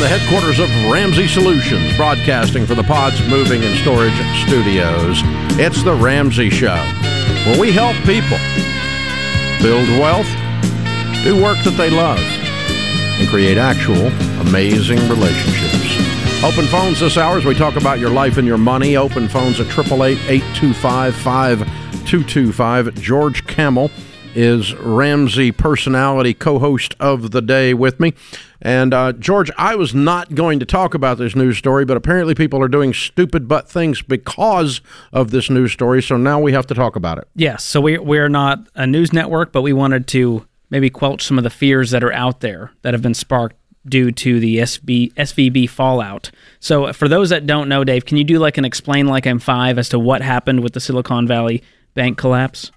headquarters of Ramsey Solutions, broadcasting from the Pods Moving and Storage Studios. It's the Ramsey Show, where we help people build wealth, do work that they love, and create actual amazing relationships. Open phones this hour as we talk about your life and your money. Open phones at 888-825-5225. George Kamel is Ramsey personality co-host of the day with me. And George, I was not going to talk about this news story, but apparently people are doing stupid butt things because of this news story, so now we have to talk about it. Yes, so we're not a news network, but we wanted to maybe quelch some of the fears that are out there that have been sparked due to the SVB fallout. So for those that don't know, Dave, can you do like an explain like I'm five as to what happened with the Silicon Valley Bank collapse?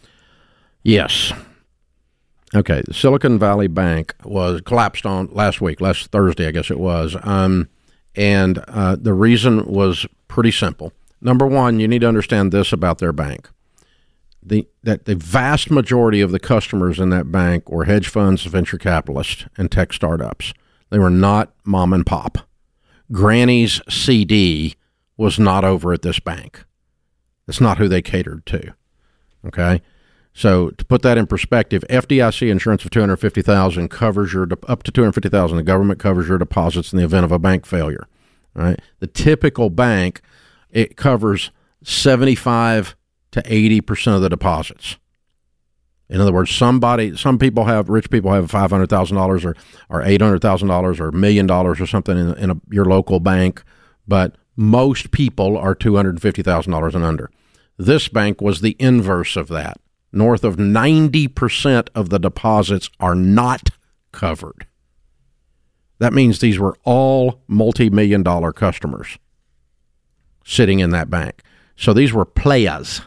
Yes. Okay, the Silicon Valley Bank was collapsed on last Thursday, I guess it was. And the reason was pretty simple. Number one, you need to understand this about their bank. That the vast majority of the customers in that bank were hedge funds, venture capitalists, and tech startups. They were not mom and pop. Granny's CD was not over at this bank. That's not who they catered to. Okay? So to put that in perspective, FDIC insurance of $250,000 covers your up to $250,000. The government covers your deposits in the event of a bank failure. Right? The typical bank, it covers 75 to 80% of the deposits. In other words, rich people have $500,000 or $800,000 or $1 million or something in your local bank, but most people are $250,000 and under. This bank was the inverse of that. North of 90% of the deposits are not covered. That means these were all multi-million dollar customers sitting in that bank. So these were players.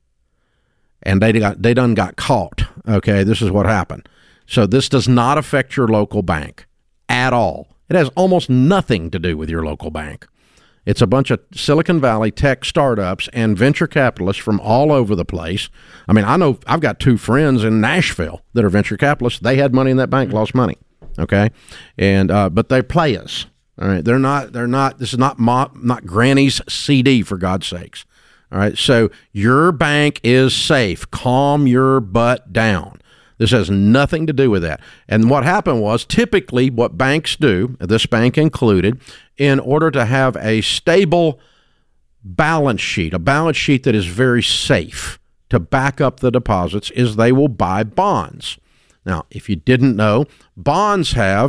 And they done got caught. Okay, this is what happened. So this does not affect your local bank at all. It has almost nothing to do with your local bank. It's a bunch of Silicon Valley tech startups and venture capitalists from all over the place. I mean, I know I've got two friends in Nashville that are venture capitalists. They had money in that bank, lost money. Okay, and but they play us. All right, they're not. This is not Granny's CD, for God's sakes. All right, so your bank is safe. Calm your butt down. This has nothing to do with that. And what happened was, typically what banks do, this bank included, in order to have a stable balance sheet, a balance sheet that is very safe to back up the deposits, is they will buy bonds. Now, if you didn't know, bond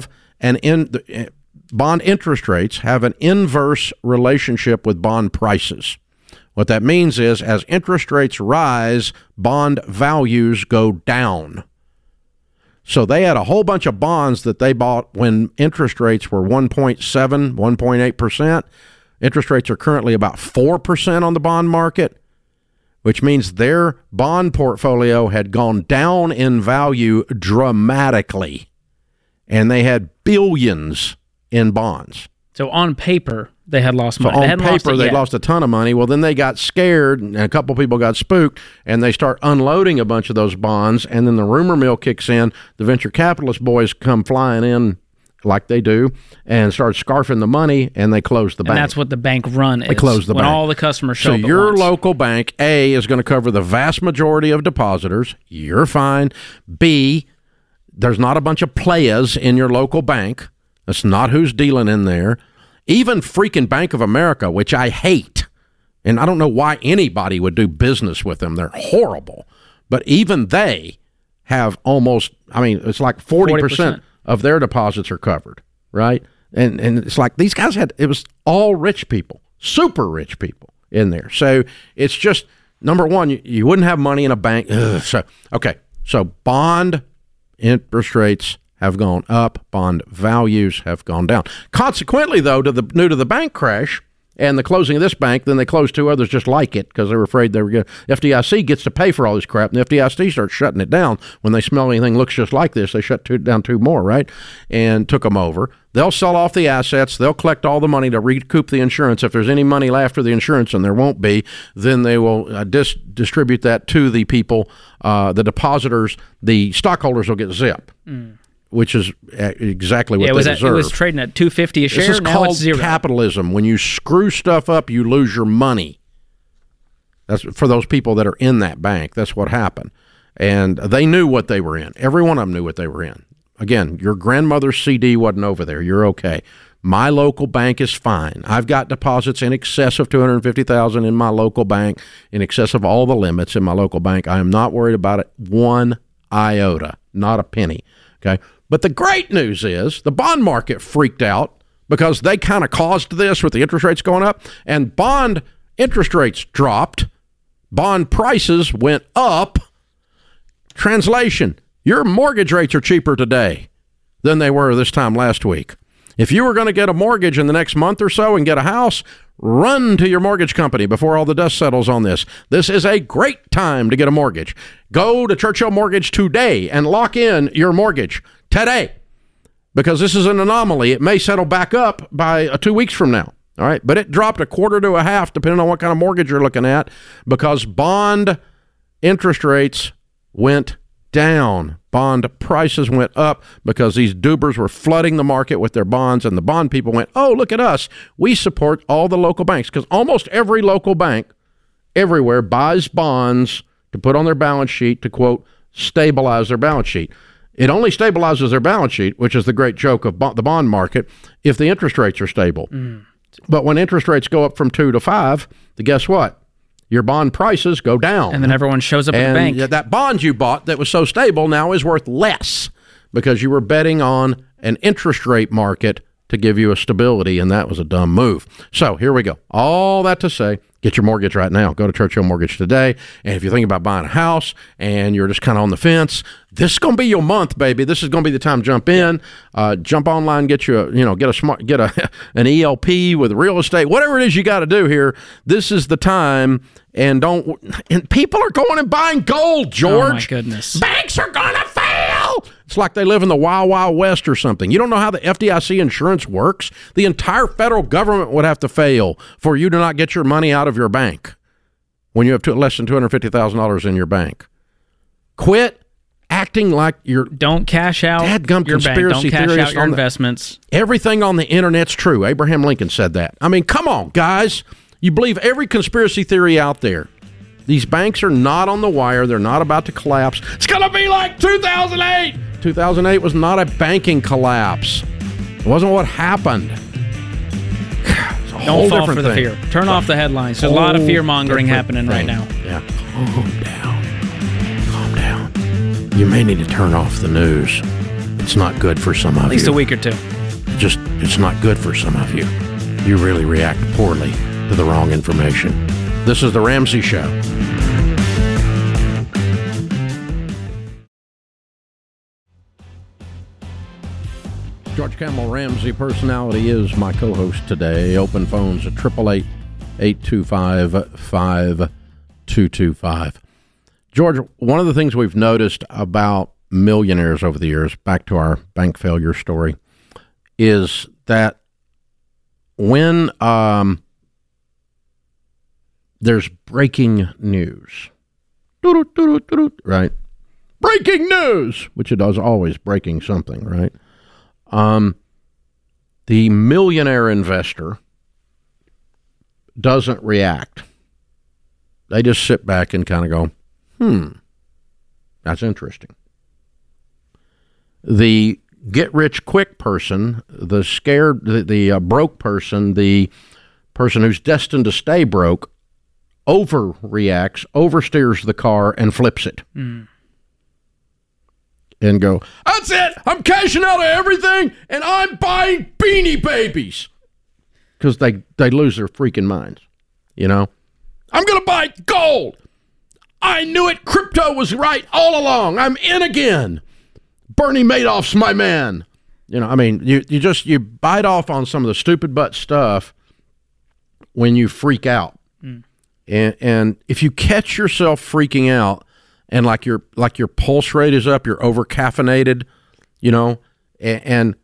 interest rates have an inverse relationship with bond prices. What that means is, as interest rates rise, bond values go down. So they had a whole bunch of bonds that they bought when interest rates were 1.7, 1.8%. Interest rates are currently about 4% on the bond market, which means their bond portfolio had gone down in value dramatically, and they had billions in bonds. So on paper, they had lost money. So on paper, they lost a ton of money. Well, then they got scared, and a couple people got spooked, and they start unloading a bunch of those bonds, and then the rumor mill kicks in. The venture capitalist boys come flying in like they do and start scarfing the money, and they close the bank. And that's what the bank run is. They close the bank. When all the customers show up So your at once. local bank, A, is going to cover the vast majority of depositors. You're fine. B, there's not a bunch of players in your local bank. That's not who's dealing in there. Even freaking Bank of America, which I hate, and I don't know why anybody would do business with them. They're horrible. But even they have almost, it's like 40% of their deposits are covered, right? And it's like these guys it was all rich people, super rich people in there. So it's just, number one, you wouldn't have money in a bank. So bond interest rates have gone up, bond values have gone down. Consequently, though, due to the bank crash and the closing of this bank, then they closed two others just like it because they were afraid they were going to. FDIC gets to pay for all this crap, and the FDIC starts shutting it down. When they smell anything looks just like this, they shut down two more, right? And took them over. They'll sell off the assets. They'll collect all the money to recoup the insurance. If there's any money left after the insurance, and there won't be, then they will distribute that to the people, the depositors. The stockholders will get zip. which is exactly what it they deserve. It was trading at $2.50 a share. This is now called it's $0. capitalism. When you screw stuff up, you lose your money. That's for those people that are in that bank. That's what happened. And they knew what they were in. Every one of them knew what they were in. Again, your grandmother's CD wasn't over there. You're okay. My local bank is fine. I've got deposits in excess of $250,000 in my local bank, in excess of all the limits in my local bank. I am not worried about it one iota, not a penny. Okay. But the great news is the bond market freaked out because they kind of caused this with the interest rates going up, and bond interest rates dropped. Bond prices went up. Translation, your mortgage rates are cheaper today than they were this time last week. If you were going to get a mortgage in the next month or so and get a house, run to your mortgage company before all the dust settles on this. This is a great time to get a mortgage. Go to Churchill Mortgage today and lock in your mortgage today, because this is an anomaly. It may settle back up by 2 weeks from now. All right. But it dropped 1/4 to 1/2, depending on what kind of mortgage you're looking at, because bond interest rates went down. Bond prices went up because these dubers were flooding the market with their bonds, and the bond people went, oh, look at us. We support all the local banks, because almost every local bank everywhere buys bonds to put on their balance sheet to, quote, stabilize their balance sheet. It only stabilizes their balance sheet, which is the great joke of the bond market, if the interest rates are stable. But when interest rates go up from 2 to 5, then guess what? Your bond prices go down. And then everyone shows up at the bank. That bond you bought that was so stable now is worth less because you were betting on an interest rate market to give you a stability, and that was a dumb move. So here we go. All that to say, get your mortgage right now. Go to Churchill Mortgage today. And if you're thinking about buying a house and you're just kind of on the fence, this is going to be your month, baby. This is going to be the time to jump in. Jump online, get you an ELP with real estate, whatever it is you got to do here. This is the time. And people are going and buying gold, George. Oh my goodness. Banks are going to fail. It's like they live in the Wild Wild West or something. You don't know how the FDIC insurance works? The entire federal government would have to fail for you to not get your money out of your bank when you have less than $250,000 in your bank. Quit acting like you're... Don't cash out dadgum your bank. Don't cash out your investments. Everything on the internet's true. Abraham Lincoln said that. I mean, come on, guys. You believe every conspiracy theory out there. These banks are not on the wire. They're not about to collapse. It's going to be like 2008. 2008 was not a banking collapse. It wasn't what happened. Don't fall for the fear. Turn off the headlines. There's a lot of fear-mongering happening right now. Yeah. Calm down. Calm down. You may need to turn off the news. It's not good for some of you. At least a week or two. It's not good for some of you. You really react poorly to the wrong information. This is The Ramsey Show. George Campbell Ramsey Personality is my co-host today. Open phones at 888-825-5225. George, one of the things we've noticed about millionaires over the years, back to our bank failure story, is that when there's breaking news, right? Breaking news, which it is always breaking something, right? The millionaire investor doesn't react. They just sit back and kind of go, that's interesting. The get-rich-quick person, the scared, the broke person, the person who's destined to stay broke, overreacts, oversteers the car, and flips it. And go, that's it! I'm cashing out of everything, and I'm buying Beanie Babies! Because they lose their freaking minds, you know? I'm going to buy gold! I knew it! Crypto was right all along! I'm in again! Bernie Madoff's my man! You know, I mean, you bite off on some of the stupid butt stuff when you freak out. And if you catch yourself freaking out, and like your pulse rate is up, you're over caffeinated, you know, and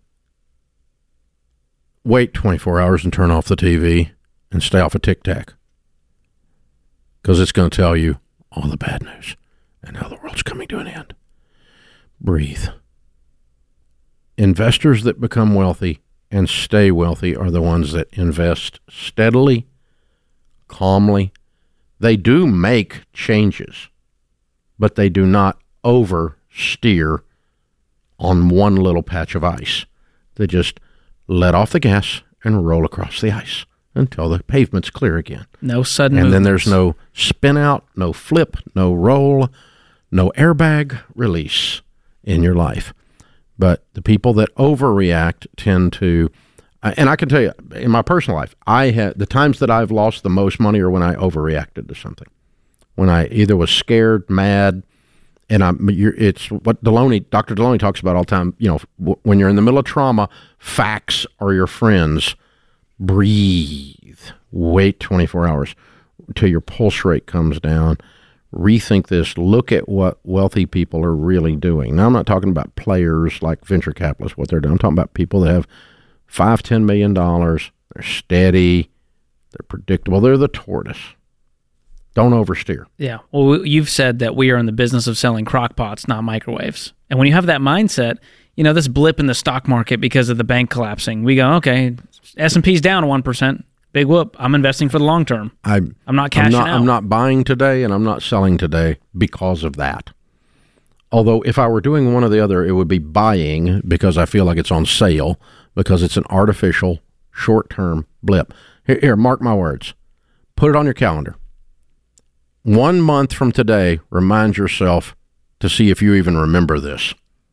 wait 24 hours and turn off the TV and stay off of Tic Tac, because it's going to tell you all the bad news and how the world's coming to an end. Breathe. investors that become wealthy and stay wealthy are the ones that invest steadily, calmly. They do make changes, but they do not oversteer on one little patch of ice. They just let off the gas and roll across the ice until the pavement's clear again. No sudden And then movements. there's no spin out, no flip, no roll, no airbag release in your life. But the people that overreact tend to, and I can tell you, in my personal life, the times that I've lost the most money are when I overreacted to something. When I either was scared, mad, and it's what Dr. Deloney talks about all the time. You know, when you're in the middle of trauma, facts are your friends. Breathe. Wait 24 hours until your pulse rate comes down. Rethink this. Look at what wealthy people are really doing. Now, I'm not talking about players like venture capitalists, what they're doing. I'm talking about people that have $5-10 million. They're steady. They're predictable. They're the tortoise. Don't oversteer. Yeah. Well, you've said that we are in the business of selling crock pots, not microwaves. And when you have that mindset, you know, this blip in the stock market because of the bank collapsing, we go, okay, S&P's down 1%. Big whoop. I'm investing for the long term. I'm not cashing out. I'm not buying today, and I'm not selling today because of that. Although if I were doing one or the other, it would be buying because I feel like it's on sale, because it's an artificial short-term blip. Here, mark my words. Put it on your calendar. 1 month from today, remind yourself to see if you even remember this.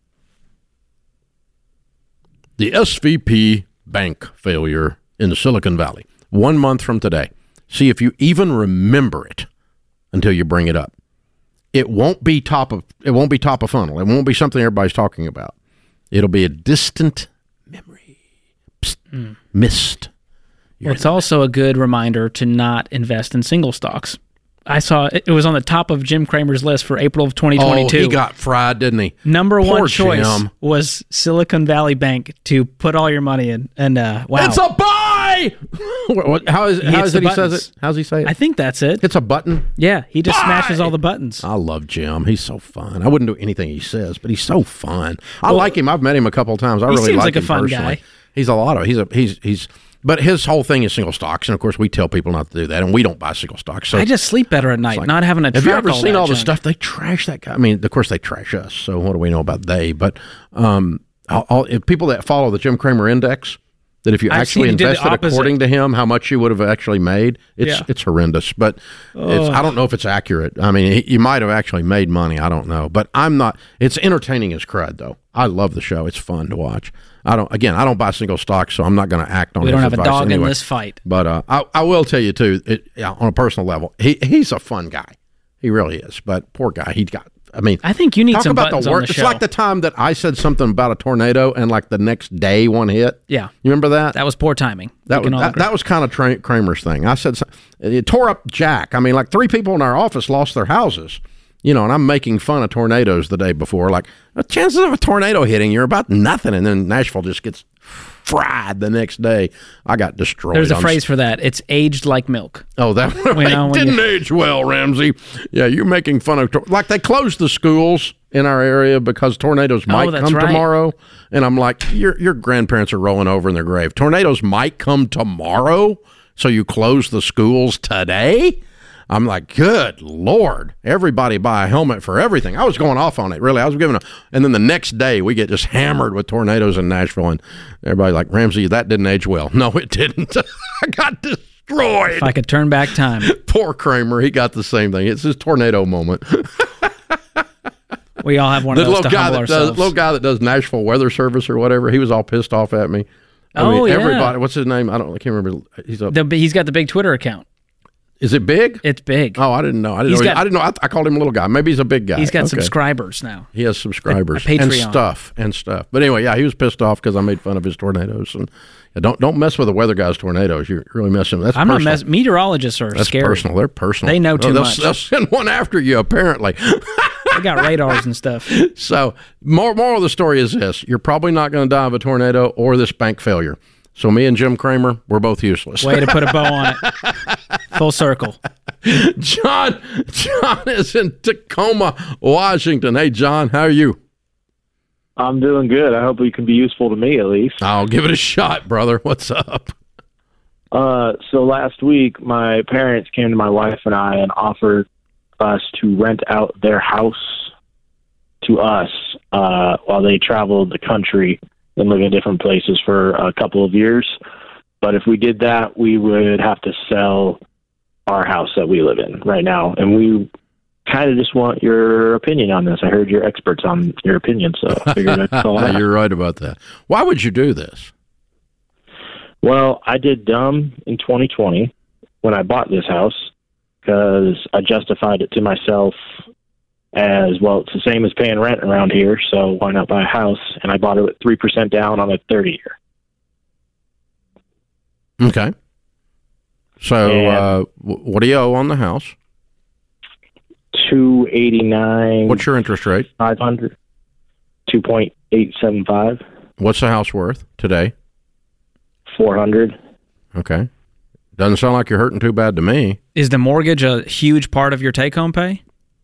The SVB bank failure in the Silicon Valley. 1 month from today. See if you even remember it until you bring it up. It won't be top of funnel. It won't be something everybody's talking about. It'll be a distant memory. Psst, missed. Well, it's also a good reminder to not invest in single stocks. I saw it was on the top of Jim Cramer's list for April of 2022. Oh, he got fried, didn't he? Number Poor one choice Jim. was Silicon Valley Bank to put all your money in. And wow. It's a buy! How is it he says it? How's he say it? I think that's it. It's a button? Yeah, he just Buy! smashes all the buttons. I love Jim. He's so fun. I wouldn't do anything he says, but he's so fun. I like him. I've met him a couple of times. I really seems like like a him fun personally. guy. He's a lot of he's but his whole thing is single stocks, and of course we tell people not to do that, and we don't buy single stocks. So I just sleep better at night, not having to track have you ever all seen that all the junk. stuff they trash that guy? I mean, of course they trash us. So what do we know about they? But if people that follow the Jim Cramer Index, that if you I've actually seen he did the invested opposite. according to him, how much you would have actually made, it's horrendous. But I don't know if it's accurate. I mean, you might have actually made money. I don't know. But I'm not. It's entertaining as crud, though. I love the show. It's fun to watch. I don't buy single stocks, so I'm not going to act on his We don't have advice a dog anyway. in this fight. But I will tell you, too, on a personal level, he's a fun guy. He really is. But poor guy. I think you need talk some about buttons the on work. the It's show. like the time that I said something about a tornado, and like the next day one hit. Yeah. You remember that? That was poor timing. That was kind of Kramer's thing. I said it tore up Jack. I mean, like 3 people in our office lost their houses. You know, and I'm making fun of tornadoes the day before. Like, the chances of a tornado hitting, you're about nothing. And then Nashville just gets fried the next day. I got destroyed. There's a phrase for that. It's aged like milk. Oh, that didn't age well, Ramsey. Yeah, you're making fun of... Like, they closed the schools in our area because tornadoes might come tomorrow. And I'm like, your grandparents are rolling over in their grave. Tornadoes might come tomorrow, so you close the schools today? I'm like, good Lord, everybody buy a helmet for everything. I was going off on it, really. And then the next day, we get just hammered with tornadoes in Nashville, and everybody like, Ramsey, that didn't age well. No, it didn't. I got destroyed. If I could turn back time. Poor Kramer, he got the same thing. It's his tornado moment. We all have one of those to humble ourselves. The little guy that does Nashville Weather Service or whatever, he was all pissed off at me. Everybody, what's his name? I can't remember. He's got the big Twitter account. Is it big? It's big. Oh, I didn't know. I didn't know. I called him a little guy. Maybe he's a big guy. He's got subscribers now. He has subscribers a Patreon. and stuff. But anyway, yeah, he was pissed off because I made fun of his tornadoes. And don't mess with the weather guy's tornadoes. You're really messing. That's I'm personal. not messing. Meteorologists are That's scary. personal. They're personal. They know too much. They'll send one after you. Apparently. They got radars and stuff. So, moral of the story is this: you're probably not going to die of a tornado or this bank failure. So me and Jim Cramer, we're both useless. Way to put a bow on it. Full circle. John is in Tacoma, Washington. Hey, John, how are you? I'm doing good. I hope it can be useful to me at least. I'll give it a shot, brother. What's up? So last week, my parents came to my wife and I and offered us to rent out their house to us while they traveled the country and lived in different places for a couple of years. But if we did that, we would have to sell our house that we live in right now. And we kind of just want your opinion on this. I heard you're experts on your opinion, so I figured I'd call out. You're right about that. Why would you do this? Well, I did dumb in 2020 when I bought this house because I justified it to myself as, well, it's the same as paying rent around here, so why not buy a house? And I bought it with 3% down on a 30-year. Okay. So what do you owe on the house? $289. What's your interest rate? 500. 2.875. What's the house worth today? 400. Okay. Doesn't sound like you're hurting too bad to me. Is the mortgage a huge part of your take-home pay?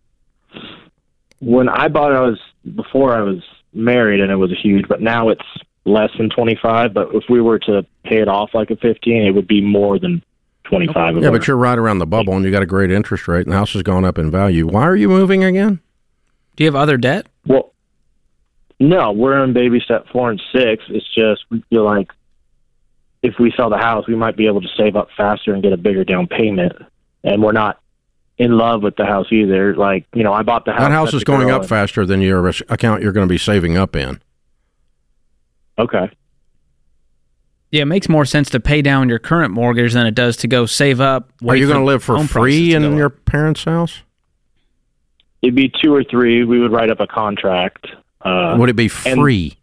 When I bought it, before I was married, and it was a huge, but now it's less than 25. But if we were to pay it off like a 15, it would be more than 25. Yeah, but you're right around the bubble, and you got a great interest rate, and the house has gone up in value. Why are you moving again? Do you have other debt? Well, no, we're in baby step 4 and 6. It's just we feel like if we sell the house, we might be able to save up faster and get a bigger down payment. And we're not in love with the house either. Like, I bought the house. That house is going up faster than your account you're going to be saving up in. Okay. Yeah, it makes more sense to pay down your current mortgage than it does to go save up. Are you going to live for free in your parents' house? It'd be 2 or 3. We would write up a contract. Would it be free?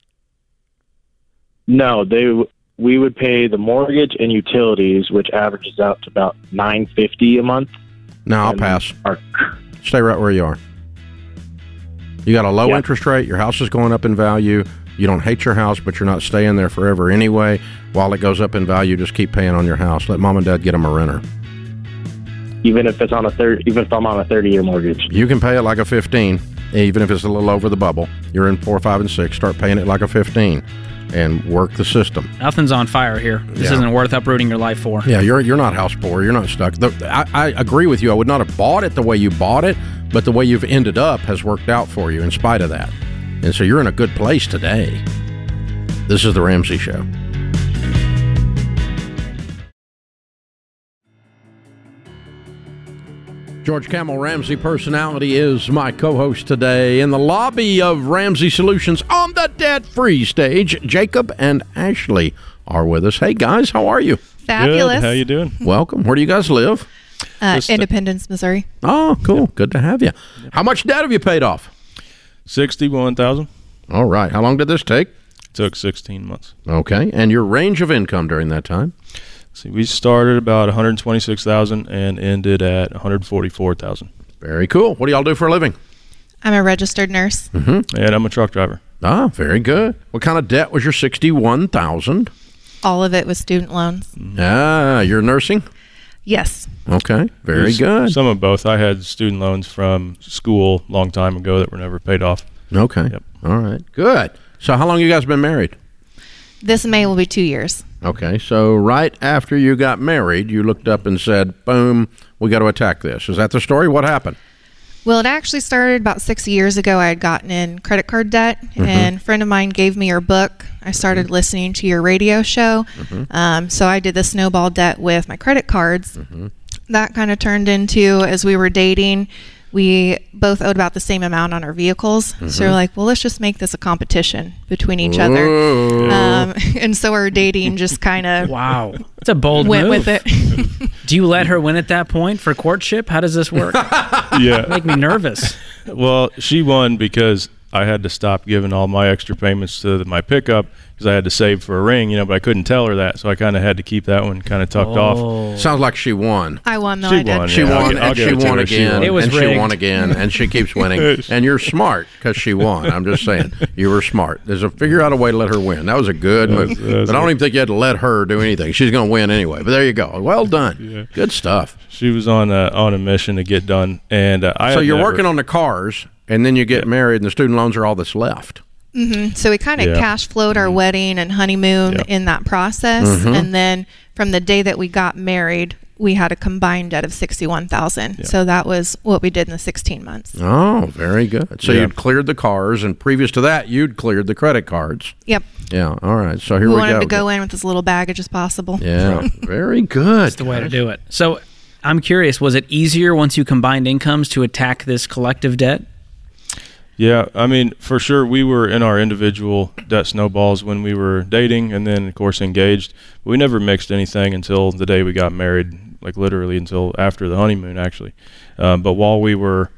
No, we would pay the mortgage and utilities, which averages out to about $950 a month. No, I'll pass. Stay right where you are. You got a low interest rate. Your house is going up in value. You don't hate your house, but you're not staying there forever anyway. While it goes up in value, just keep paying on your house. Let mom and dad get them a renter. Even if I'm on a 30-year mortgage, you can pay it like a 15. Even if it's a little over the bubble, you're in 4, 5, and 6. Start paying it like a 15, and work the system. Nothing's on fire here. This isn't worth uprooting your life for. Yeah, you're not house poor. You're not stuck. I agree with you. I would not have bought it the way you bought it, but the way you've ended up has worked out for you in spite of that. And so you're in a good place today. This is The Ramsey Show. George Camel, Ramsey Personality, is my co-host today. In the lobby of Ramsey Solutions on the debt-free stage, Jacob and Ashley are with us. Hey, guys, how are you? Fabulous. Good. How you doing? Welcome. Where do you guys live? Independence, Missouri. Oh, cool. Good to have you. How much debt have you paid off? $61,000. All right. How long did this take? Took 16 months. Okay. And your range of income during that time? See, we started about $126,000 and ended at $144,000. Very cool. What do y'all do for a living? I'm a registered nurse. Mm-hmm. And I'm a truck driver. Ah, very good. What kind of debt was your $61,000? All of it was student loans. Ah, you're nursing? Yes. Okay, very good. Some of both. I had student loans from school a long time ago that were never paid off. Okay. Yep. All right. Good. So how long you guys been married? This May will be 2 years. Okay. So right after you got married, you looked up and said, boom, we got to attack this. Is that the story? What happened? Well, it actually started about 6 years ago. I had gotten in credit card debt, and a friend of mine gave me your book. I started listening to your radio show. So I did the snowball debt with my credit cards. That kind of turned into, as we were dating, we both owed about the same amount on our vehicles. So we're like, well, let's just make this a competition between each other. And so our dating just kind of Wow. It's a bold went move. with it. Do you let her win at that point for courtship? How does this work? Yeah. Make me nervous. Well, she won because I had to stop giving all my extra payments to my pickup because I had to save for a ring, but I couldn't tell her that, so I kind of had to keep that one kind of tucked off. Sounds like she won. I won, though. She I did. won. She Yeah, won, I'll and give she it to won her. She again, won. It was and she rigged. won again, and she keeps winning. And you're smart because she won. I'm just saying, you were smart. Figure out a way to let her win. That was a good move. But I don't even think you had to let her do anything. She's going to win anyway. But there you go. Well done. Yeah. Good stuff. She was on a mission to get done, and So you're working on the cars, and then you get married, and the student loans are all that's left. So we kind of cash flowed our wedding and honeymoon in that process. And then from the day that we got married, we had a combined debt of $61,000. So that was what we did in the 16 months. Oh, very good. So you'd cleared the cars, and previous to that, you'd cleared the credit cards. Yep. Yeah, all right. So here we we wanted go. to go in with as little baggage as possible. Yeah, very good. That's the way to do it. So I'm curious, was it easier once you combined incomes to attack this collective debt? Yeah, I mean, for sure, we were in our individual debt snowballs when we were dating and then, of course, engaged. We never mixed anything until the day we got married, like literally until after the honeymoon, actually. But while we were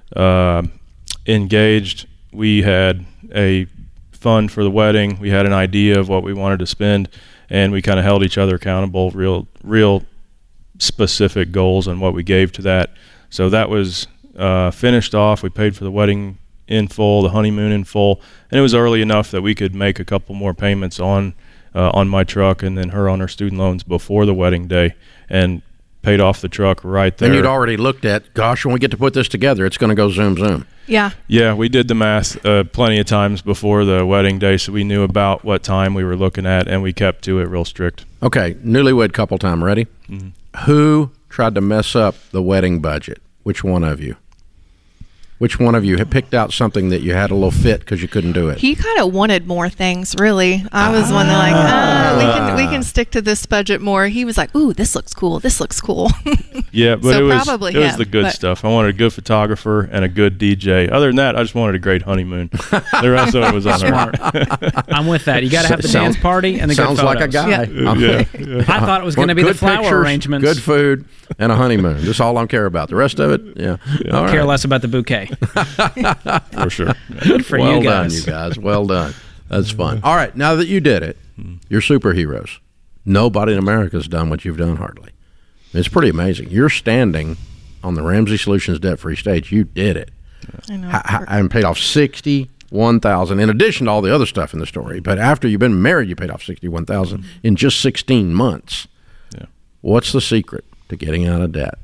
engaged, we had a fund for the wedding. We had an idea of what we wanted to spend, and we kind of held each other accountable, real specific goals on what we gave to that. So that was finished off. We paid for the wedding in full, the honeymoon in full, and it was early enough that we could make a couple more payments on my truck and then her on her student loans before the wedding day, and paid off the truck right there. And you'd already looked at, gosh, when we get to put this together, it's going to go zoom, zoom. Yeah, we did the math plenty of times before the wedding day, so we knew about what time we were looking at, and we kept to it real strict. Okay, newlywed couple time, ready? Who tried to mess up the wedding budget? Which one of you? Which one of you had picked out something that you had a little fit because you couldn't do it? He kind of wanted more things, really. I was one that like, we can stick to this budget more. He was like, ooh, this looks cool. This looks cool. Yeah, but so it was the good but stuff. I wanted a good photographer and a good DJ. Other than that, I just wanted a great honeymoon. The rest of it was on her. I'm with that. You got to have the dance party and the good sounds photos. like a guy. Yeah. I thought it was going to be the flower pictures, arrangements. good food, and a honeymoon. That's all I care about. The rest of it, all Care right. less about the bouquet. For sure. Good for Well you done, guys. you guys. Well done. That's fun. All right, now that you did it, you're superheroes. Nobody in America's done what you've done, hardly. It's pretty amazing. You're standing on the Ramsey Solutions debt-free stage. You did it. I know. And paid off $61,000 in addition to all the other stuff in the story. But after you've been married, you paid off $61,000 in just 16 months. Yeah. What's the secret to getting out of debt?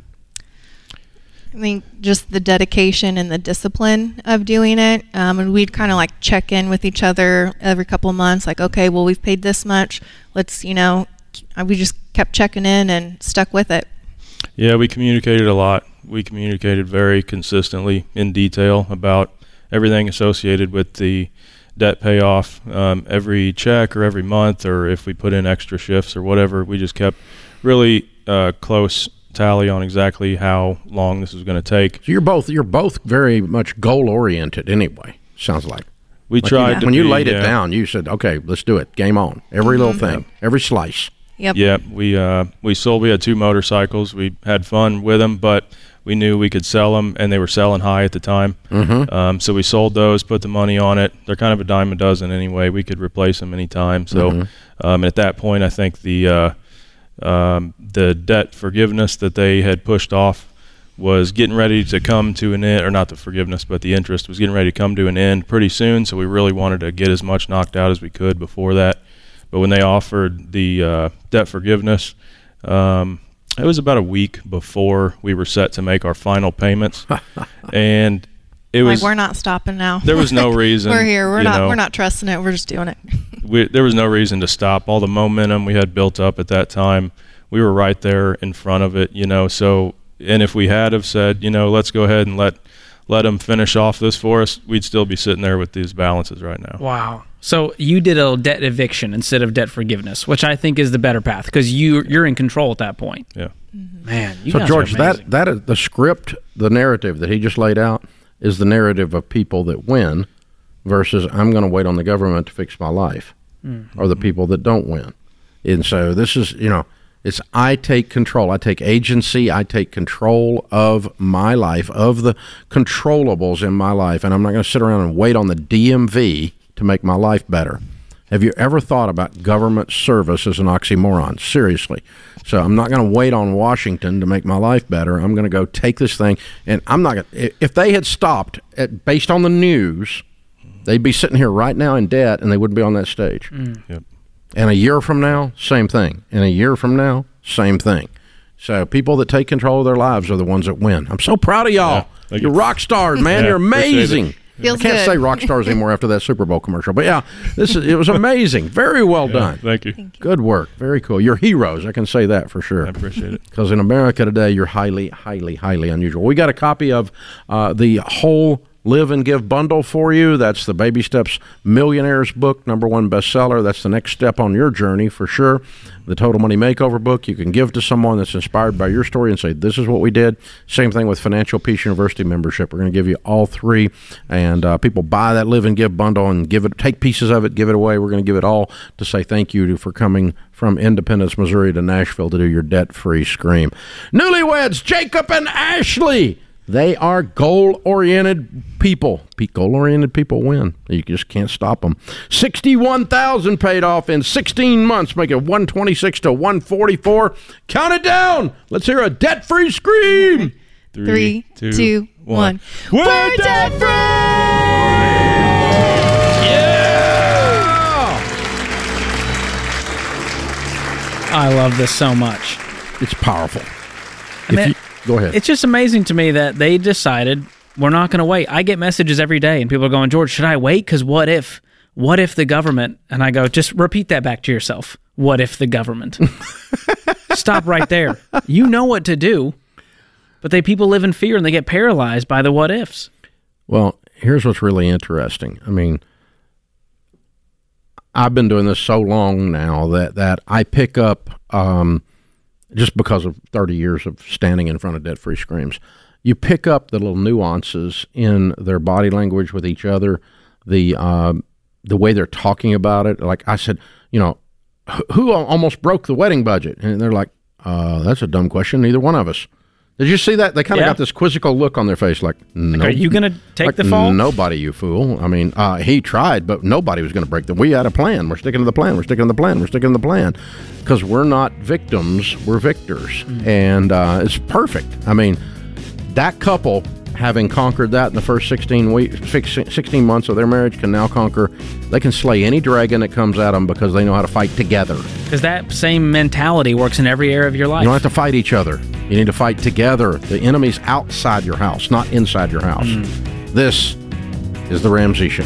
I think just the dedication and the discipline of doing it. And we'd kind of like check in with each other every couple of months, like, okay, well, we've paid this much. Let's, we just kept checking in and stuck with it. Yeah, we communicated a lot. We communicated very consistently in detail about everything associated with the debt payoff. Every check or every month, or if we put in extra shifts or whatever, we just kept really close tally on exactly how long this was going to take. So you're both very much goal oriented anyway. Sounds like We tried to when you be, laid it down. You said, "Okay, let's do it. Game on. Every little thing, every slice." Yep. Yeah, we had 2 motorcycles. We had fun with them, but we knew we could sell them, and they were selling high at the time. So we sold those, put the money on it. They're kind of a dime a dozen anyway. We could replace them anytime. So at that point, I think the debt forgiveness that they had pushed off was getting ready to come to an end, or not the forgiveness, but the interest was getting ready to come to an end pretty soon. So we really wanted to get as much knocked out as we could before that. But when they offered the debt forgiveness, it was about a week before we were set to make our final payments, and it was we're not stopping now. There was no reason. We're here. We're not trusting it. We're just doing it. There was no reason to stop. All the momentum we had built up at that time, we were right there in front of it. So, and if we had have said, let's go ahead and let them finish off this for us, we'd still be sitting there with these balances right now. Wow. So you did a debt eviction instead of debt forgiveness, which I think is the better path because you're in control at that point. Yeah. Man, you So guys George, are amazing. that is the script, the narrative that he just laid out is the narrative of people that win versus I'm going to wait on the government to fix my life, or the people that don't win. And so this is, it's I take control. I take agency. I take control of my life, of the controllables in my life, and I'm not going to sit around and wait on the DMV to make my life better. Have you ever thought about government service as an oxymoron? Seriously. So I'm not going to wait on Washington to make my life better. I'm going to go take this thing, and I'm not going to, if they had stopped based on the news, they'd be sitting here right now in debt, and they wouldn't be on that stage. Yep. And a year from now, same thing. And a year from now, same thing. So people that take control of their lives are the ones that win. I'm so proud of y'all. Yeah, You're rock stars, man. Yeah, You're appreciate amazing. it. Feels I can't good. say rock stars anymore after that Super Bowl commercial. But yeah, it was amazing. Very well done. Thank you. Good work. Very cool. You're heroes. I can say that for sure. I appreciate it. Because in America today, you're highly, highly, highly unusual. We got a copy of the whole Live and Give bundle for you. That's the Baby Steps Millionaires book, #1 bestseller. That's the next step on your journey for sure. The Total Money Makeover book you can give to someone that's inspired by your story and say, this is what we did. Same thing with Financial Peace University membership. We're going to give you all three, and people buy that Live and Give bundle and take pieces of it, give it away. We're going to give it all to say thank you for coming from Independence, Missouri to Nashville to do your debt-free scream. Newlyweds, Jacob and Ashley. They are goal-oriented people. Goal-oriented people win. You just can't stop them. $61,000 paid off in 16 months, make it 126 to 144. Count it down. Let's hear a debt-free scream. 3, 2, 1. We're debt-free! Yeah! I love this so much. It's powerful. And Go ahead. it's just amazing to me that they decided we're not going to wait. I get messages every day, and people are going, George, should I wait? Because what if the government? And I go, just repeat that back to yourself. What if the government? Stop right there. You know what to do, but people live in fear and they get paralyzed by the what ifs. Well, here's what's really interesting. I mean, I've been doing this so long now that I pick up, just because of 30 years of standing in front of debt-free screams, you pick up the little nuances in their body language with each other, the way they're talking about it. Like I said, who almost broke the wedding budget? And they're like, that's a dumb question. Neither one of us. Did you see that? They kind of got this quizzical look on their face like, no. Are you going to take the fall? Nobody, you fool. I mean, he tried, but nobody was going to break them. We had a plan. We're sticking to the plan. We're sticking to the plan. We're sticking to the plan. Because we're not victims. We're victors. Mm-hmm. And it's perfect. I mean, that couple, having conquered that in the first 16 months of their marriage, can now they can slay any dragon that comes at them because they know how to fight together. Because that same mentality works in every area of your life. You don't have to fight each other. You need to fight together. The enemy's outside your house, not inside your house. This is The Ramsey Show.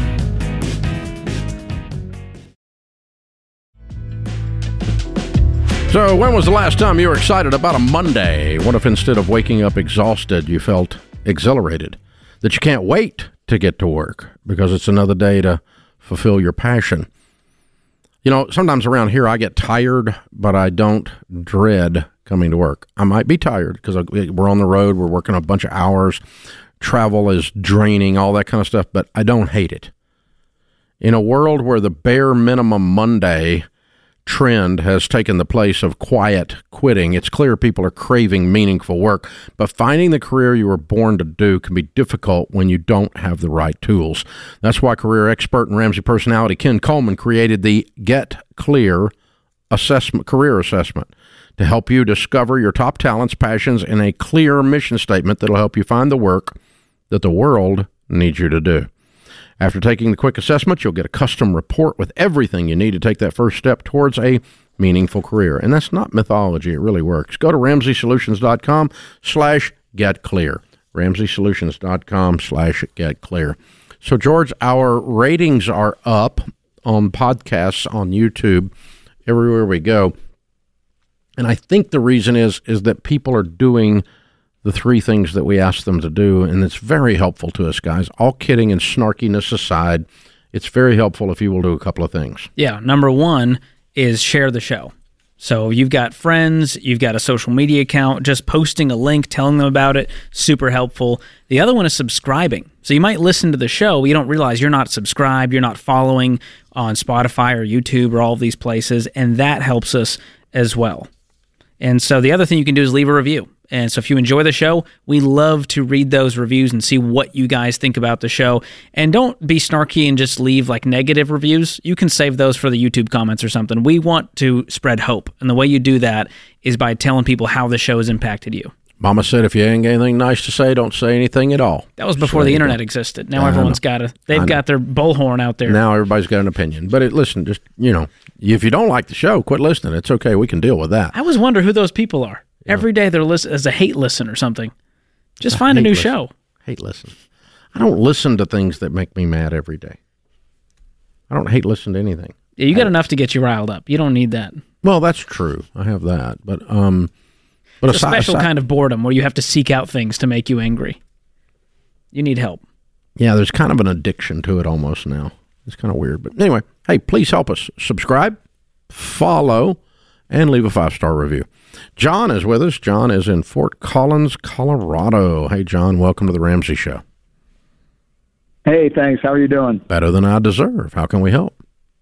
So when was the last time you were excited about a Monday? What if instead of waking up exhausted, you felt exhilarated? That you can't wait to get to work because it's another day to fulfill your passion. Sometimes around here I get tired, but I don't dread coming to work. I might be tired because we're on the road, we're working a bunch of hours, travel is draining, all that kind of stuff, but I don't hate it. In a world where the bare minimum Monday trend has taken the place of quiet quitting, it's clear people are craving meaningful work, but finding the career you were born to do can be difficult when you don't have the right tools. That's why career expert and Ramsey personality Ken Coleman created the Get Clear career assessment to help you discover your top talents, passions, and a clear mission statement that'll help you find the work that the world needs you to do. After taking the quick assessment, you'll get a custom report with everything you need to take that first step towards a meaningful career. And that's not mythology. It really works. Go to RamseySolutions.com/getclear. RamseySolutions.com/getclear. So, George, our ratings are up on podcasts, on YouTube, everywhere we go. And I think the reason is that people are doing the three things that we ask them to do, and it's very helpful to us, guys. All kidding and snarkiness aside, it's very helpful if you will do a couple of things. Yeah, number one is share the show. So you've got friends, you've got a social media account, just posting a link, telling them about it, super helpful. The other one is subscribing. So you might listen to the show, but you don't realize you're not subscribed, you're not following on Spotify or YouTube or all of these places, and that helps us as well. And so the other thing you can do is leave a review. And so if you enjoy the show, we love to read those reviews and see what you guys think about the show. And don't be snarky and just leave like negative reviews. You can save those for the YouTube comments or something. We want to spread hope. And the way you do that is by telling people how the show has impacted you. Mama said if you ain't got anything nice to say, don't say anything at all. That was before the internet existed. Now everyone's got they've got their bullhorn out there. Now everybody's got an opinion. But listen, just, if you don't like the show, quit listening. It's okay. We can deal with that. I always wonder who those people are. Yeah. Every day they're listening as a hate listen or something. Just find a new show. Hate listen. I don't listen to things that make me mad every day. I don't hate listening to anything. Yeah, you got enough to get you riled up. You don't need that. Well, that's true. I have that, but it's a special kind of boredom where you have to seek out things to make you angry. You need help. Yeah, there's kind of an addiction to it almost now. It's kind of weird, but anyway, hey, please help us subscribe, follow, and leave a 5-star review. John is with us. John is in Fort Collins, Colorado. Hey, John, welcome to the Ramsey Show. Hey, thanks. How are you doing? Better than I deserve. How can we help?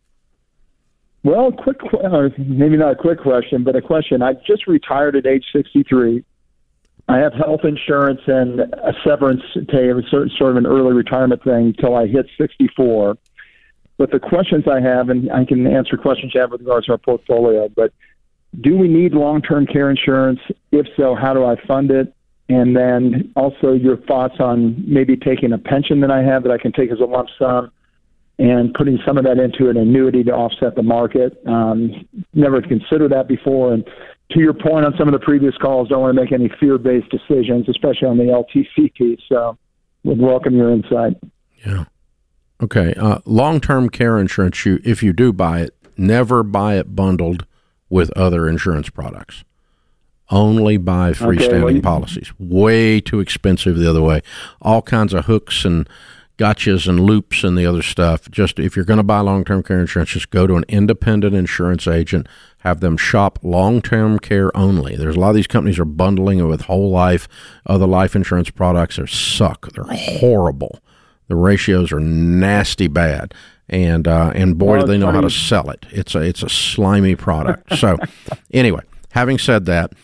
Well, maybe not a quick question, but a question. I just retired at age 63. I have health insurance and a severance pay, sort of an early retirement thing until I hit 64. But the questions I have, and I can answer questions you have with regards to our portfolio, but do we need long-term care insurance? If so, how do I fund it? And then also your thoughts on maybe taking a pension that I have that I can take as a lump sum and putting some of that into an annuity to offset the market. Never considered that before. And to your point on some of the previous calls, don't want to make any fear-based decisions, especially on the LTC piece. So would welcome your insight. Yeah. Okay. Long-term care insurance, if you do buy it, never buy it bundled with other insurance products. Only buy freestanding policies. Way too expensive the other way. All kinds of hooks and gotchas and loops and the other stuff. Just if you're going to buy long-term care insurance, just go to an independent insurance agent, have them shop long-term care only. There's a lot of these companies are bundling it with whole life, other life insurance products. They suck. They're horrible. The ratios are nasty bad. And boy, do they know how to sell it. It's a slimy product. So anyway, having said that,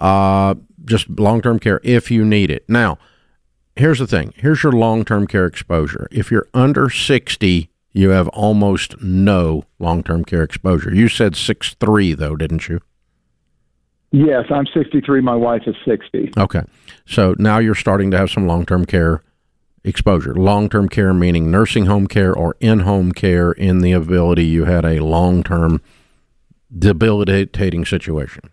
just long-term care if you need it. Now, here's the thing. Here's your long-term care exposure. If you're under 60, you have almost no long-term care exposure. You said 6'3", though, didn't you? Yes, I'm 63. My wife is 60. Okay. So now you're starting to have some long-term care exposure. Long-term care meaning nursing home care or in-home care in the ability you had a long-term debilitating situation.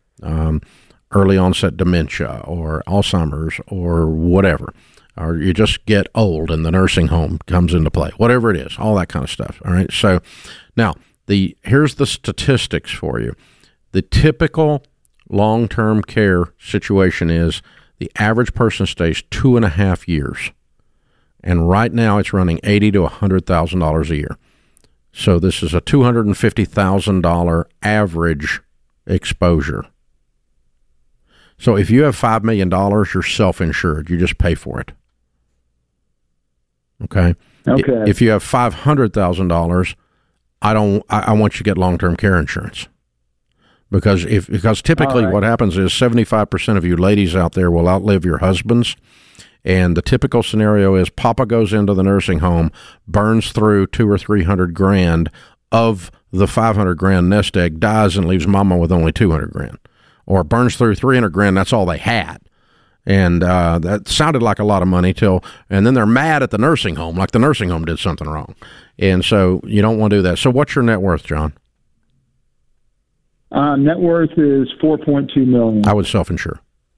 Early onset dementia or Alzheimer's or whatever. Or you just get old and the nursing home comes into play. Whatever it is, all that kind of stuff. All right. So now here's the statistics for you. The typical long-term care situation is the average person stays 2.5 years. And right now it's running $80,000 to $100,000 a year. So this is a $250,000 average exposure. So if you have $5 million, you're self-insured. You just pay for it. Okay. Okay. If you have $500,000, I want you to get long-term care insurance. Because typically what happens is 75% of you ladies out there will outlive your husbands. And the typical scenario is Papa goes into the nursing home, burns through $200,000 or $300,000 of the $500,000 nest egg, dies and leaves Mama with only $200,000, or burns through $300,000. That's all they had, and that sounded like a lot of money and then they're mad at the nursing home, like the nursing home did something wrong, and so you don't want to do that. So what's your net worth, John? Net worth is $4.2 million. I would self-insure.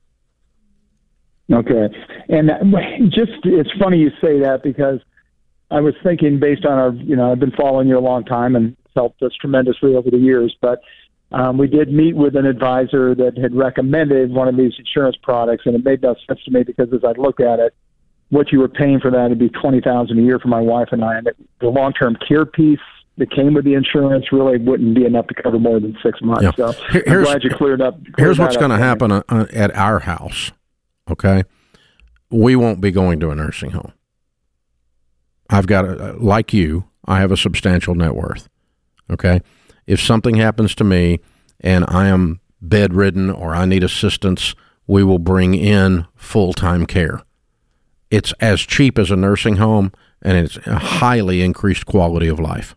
Okay. And it's funny you say that because I was thinking based on I've been following you a long time and helped us tremendously over the years, but we did meet with an advisor that had recommended one of these insurance products, and it made no sense to me because as I look at it, what you were paying for that would be $20,000 a year for my wife and I, and the long-term care piece that came with the insurance really wouldn't be enough to cover more than 6 months. Yeah. So I'm glad you cleared up. Here's what's going to happen at our house. Okay, we won't be going to a nursing home. I've got, like you, I have a substantial net worth. Okay, if something happens to me and I am bedridden or I need assistance, we will bring in full-time care. It's as cheap as a nursing home, and it's a highly increased quality of life.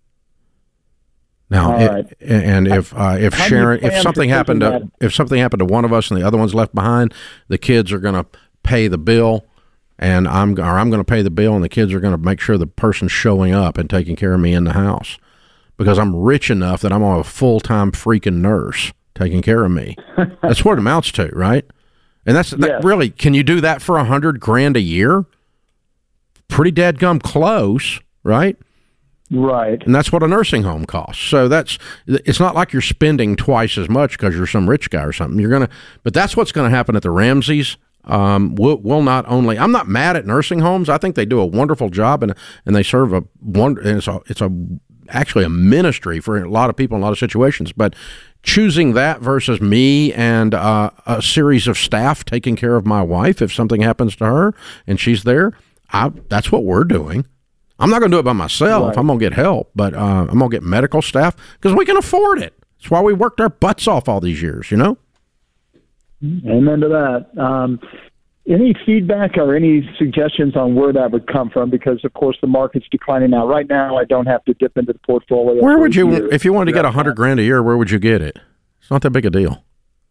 Now, right. if something happened to one of us and the other one's left behind, the kids are going to pay the bill, and I'm going to pay the bill, and the kids are going to make sure the person's showing up and taking care of me in the house, because I'm rich enough that I'm a full-time freaking nurse taking care of me. That's what it amounts to, right? And that really, can you do that for $100,000 a year? pretty dadgum close, right? Right. And that's what a nursing home costs. So it's not like you're spending twice as much because you're some rich guy or something. But that's what's going to happen at the Ramseys. We'll not only. I'm not mad at nursing homes. I think they do a wonderful job, and they serve it's actually a ministry for a lot of people in a lot of situations. But choosing that versus me and a series of staff taking care of my wife if something happens to her and she's there, that's what we're doing. I'm not going to do it by myself. Right. I'm going to get help, but I'm going to get medical staff because we can afford it. That's why we worked our butts off all these years, you know? Amen to that. Any feedback or any suggestions on where that would come from? Because, of course, the market's declining now. Right now, I don't have to dip into the portfolio. Where would you, if you wanted to get $100,000 a year, where would you get it? It's not that big a deal.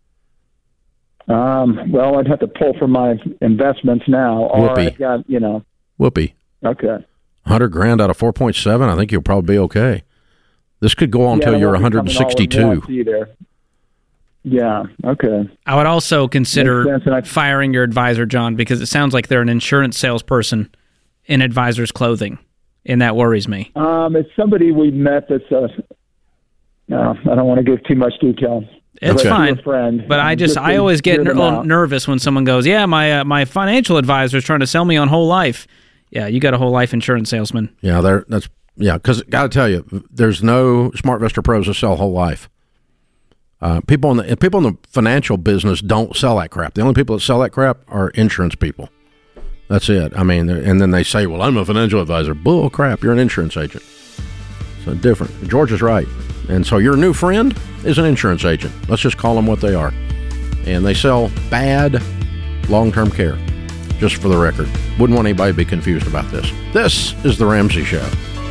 Well, I'd have to pull from my investments now. Or Whoopee. I've got, Whoopee. Okay. $100,000 out of 4.7, I think you'll probably be okay. This could go on until you're 162. Yeah, okay. I would also consider Makes sense, firing your advisor, John, because it sounds like they're an insurance salesperson in advisor's clothing, and that worries me. It's somebody we met that's no, I don't want to give too much detail. It's Okay. fine, friend. but I always get a little nervous when someone goes, "Yeah, my financial advisor is trying to sell me on whole life." Yeah, you got a whole life insurance salesman. Yeah, because got to tell you, there's no SmartVestor Pros that sell whole life. People in the financial business don't sell that crap. The only people that sell that crap are insurance people. That's it. I mean, and then they say, "Well, I'm a financial advisor." Bull crap! You're an insurance agent. So different. George is right. And so your new friend is an insurance agent. Let's just call them what they are. And they sell bad long-term care. Just for the record, wouldn't want anybody to be confused about this. This is the Ramsey Show.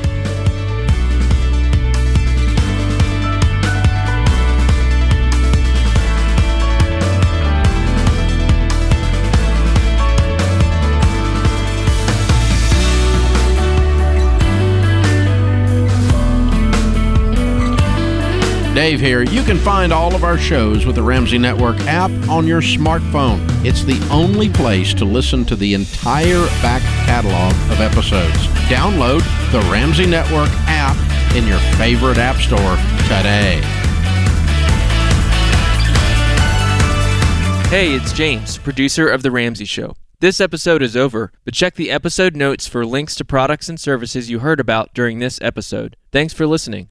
Dave here. You can find all of our shows with the Ramsey Network app on your smartphone. It's the only place to listen to the entire back catalog of episodes. Download the Ramsey Network app in your favorite app store today. Hey, it's James, producer of The Ramsey Show. This episode is over, but check the episode notes for links to products and services you heard about during this episode. Thanks for listening.